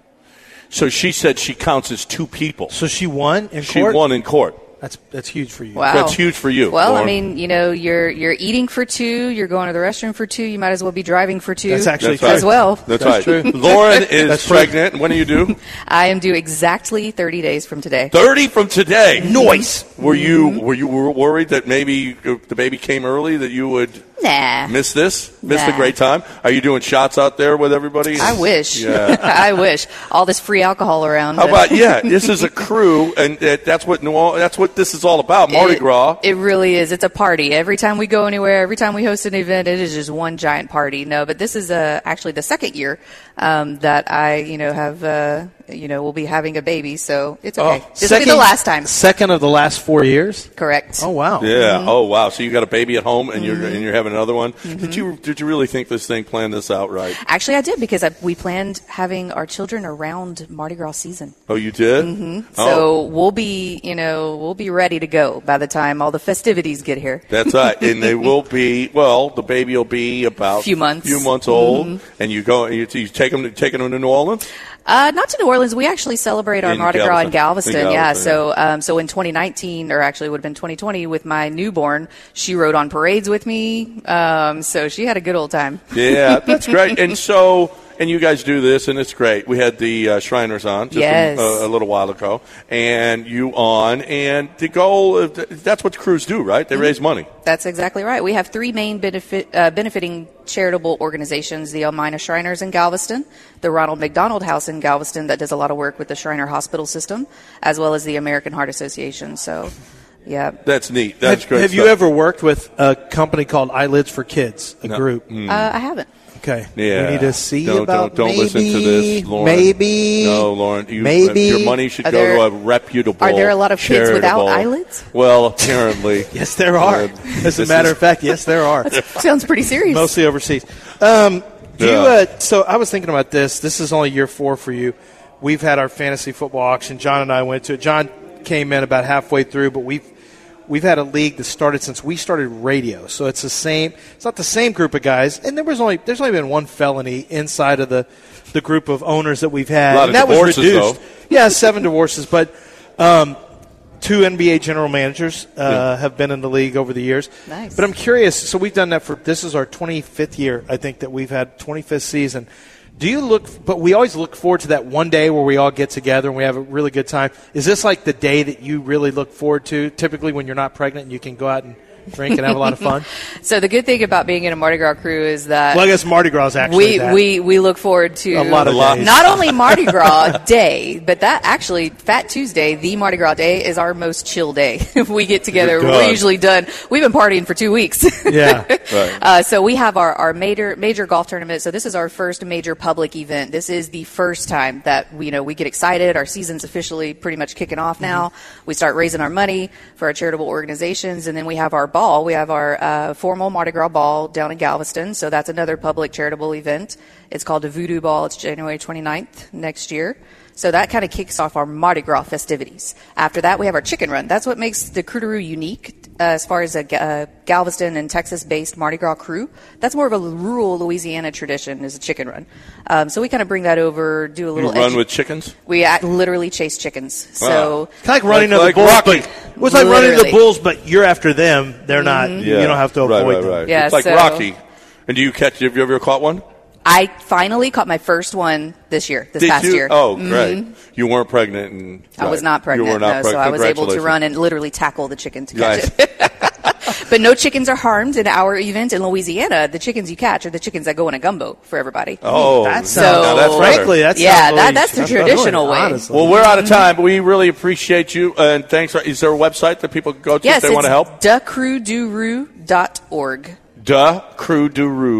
So she said she counts as two people. So she won in she court? She won in court. That's that's huge for you. Wow. That's huge for you. Well, Lauren. I mean, you know, you're you're eating for two, you're going to the restroom for two, you might as well be driving for two That's actually That's right. as well. That's, That's right. true. Lauren is That's pregnant. When do you do? I am due exactly thirty days from today. thirty from today. Nice. Were you were you worried that maybe the baby came early, that you would Nah. miss this? Miss Nah. the great time? Are you doing shots out there with everybody? I wish. Yeah. I wish. All this free alcohol around. How about, yeah, this is a crew, and that's what New Orleans, that's what this is all about, Mardi it, Gras. It really is. It's a party. Every time we go anywhere, every time we host an event, it is just one giant party. No, but this is uh, actually the second year um, that I, you know, have, uh, you know, will be having a baby, so it's okay. Oh, this will be the last time. Second of the last four years? Correct. Oh, wow. Yeah. Mm-hmm. Oh, wow. So you got a baby at home, and Mm-hmm. you're and you're having another one. Mm-hmm. Did you did you really think this thing planned this out right? Actually, I did because I, we planned having our children around Mardi Gras season. Oh, you did? Mm-hmm. Oh. So we'll be, you know, we'll be ready to go by the time all the festivities get here. That's right, and they will be. Well, the baby will be about Few months. few months old, Mm-hmm. and you go. You, you take them, taking them to New Orleans. Uh, not to New Orleans. We actually celebrate our In Mardi Gras in Galveston. Galveston. In Yeah. Galveston, So, um, so in twenty nineteen, or actually it would have been twenty twenty, with my newborn, she rode on parades with me. Um, so she had a good old time. Yeah, that's great. And so, and you guys do this, and it's great. We had the uh, Shriners on just Yes. a, a little while ago, and you on, and the goal of the, that's what the crews do, right? They Mm-hmm. raise money. That's exactly right. We have three main benefit, uh, benefiting charitable organizations: the Elmina Shriners in Galveston, the Ronald McDonald House in Galveston that does a lot of work with the Shriner Hospital system, as well as the American Heart Association. So, yeah. That's neat. That's have great. have you stuff. ever worked with a company called Eyelids for Kids, a No. group? Mm. Uh, I haven't. Okay. Yeah. We need to see don't, about don't, don't maybe, listen to this, Lauren. Maybe. No, Lauren. You, maybe. Your money should Are go there- to a reputable. Are there a lot of kids without charitable- eyelids? Well, apparently. Yes, there are. Uh, As a this matter is- of fact, yes, there are. Sounds pretty serious. Mostly overseas. Um, do you, Yeah. uh, so I was thinking about this. This is only year four for you. We've had our fantasy football auction. John and I went to it. John came in about halfway through, but we've we've had a league that started since we started radio. So it's the same. It's not the same group of guys. And there was only there's only been one felony inside of the the group of owners that we've had. A lot and of that divorces, was reduced. though. Yeah, seven divorces, but. Um, Two N B A general managers uh, Yeah. have been in the league over the years. Nice. But I'm curious. So we've done that for this is our twenty-fifth year, I think, that we've had twenty-fifth season. Do you look? But we always look forward to that one day where we all get together and we have a really good time. Is this like the day that you really look forward to? Typically, when you're not pregnant, and you can go out and drink and have a lot of fun. So the good thing about being in a Mardi Gras crew is that Well, I guess Mardi Gras is actually we, that. we we look forward to A lot of days. not only Mardi Gras Day, but that actually Fat Tuesday, the Mardi Gras Day, is our most chill day. We get together, Good we're God. usually done. We've been partying for two weeks. Yeah. Right. Uh, so we have our, our major major golf tournament. So this is our first major public event. This is the first time that we, you know we get excited. Our season's officially pretty much kicking off now. Mm-hmm. We start raising our money for our charitable organizations, and then we have our ball. We have our uh, formal Mardi Gras ball down in Galveston. So that's another public charitable event. It's called the Voodoo Ball. It's January twenty-ninth next year. So that kind of kicks off our Mardi Gras festivities. After that, we have our chicken run. That's what makes the Crew to Roo unique uh, as far as a Ga- uh, Galveston and Texas-based Mardi Gras crew. That's more of a rural Louisiana tradition, is a chicken run. Um, so we kind of bring that over, do a You little run edu- with chickens? We act, literally chase chickens. So It's kind of like running Like- to the like bulls, Rocky. but it was like running to the Literally. bulls, but you're after them. They're not. You don't have to right, avoid right, them. right. Yeah, It's like so- Rocky. And do you catch? Have you ever caught one? I finally caught my first one this year, this Did past you? year. Oh, Mhm. great! You weren't pregnant, and I was right. not pregnant, You were not no, preg- so I was able to Congratulations. run and literally tackle the chicken to catch Nice. it. But no chickens are harmed in our event in Louisiana. The chickens you catch are the chickens that go in a gumbo for everybody. Oh, That So- sounds, now that's frankly, better. that Yeah, sounds that- really- that's the really traditional way. honestly. Well, we're out of time, but we really appreciate you. And thanks. Is there a website that people can go to Yes, if they want to help? it's da crew do roo dot org. da crew du roo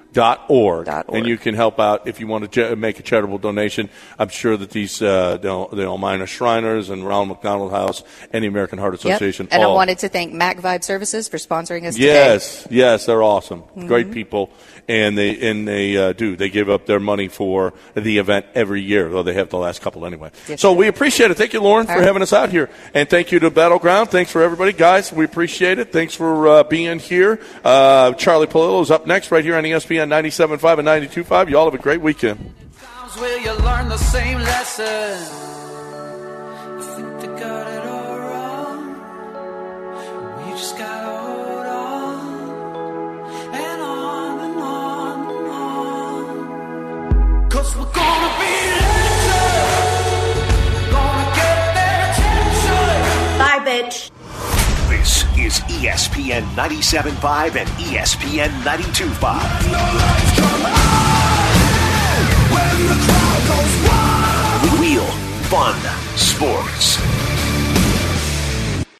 Dot org. Dot org. And you can help out if you want to make a charitable donation. I'm sure that these, uh, the, the Elmina Shriners and Ronald McDonald House and the American Heart Association. Yep. And all, I wanted to thank Mac Vibe Services for sponsoring us yes, today. Yes, they're awesome. Mm-hmm. Great people. And they and they uh, do. They give up their money for the event every year, though they have the last couple anyway. Yes, so sir. we appreciate it. Thank you, Lauren, All for right. having us out here. And thank you to Battleground. Thanks for everybody. Guys, we appreciate it. Thanks for uh, being here. Uh, Charlie Palillo is up next right here on E S P N ninety-seven point five and ninety-two point five. You all have a great weekend. Times where you learn the same lesson. You think they got it all wrong. We just gotta hold on and on and on and on. 'Cause we're gonna be legends. Gonna get their attention. Bye, bitch. This is E S P N ninety-seven point five and E S P N ninety-two point five. Real fun sports.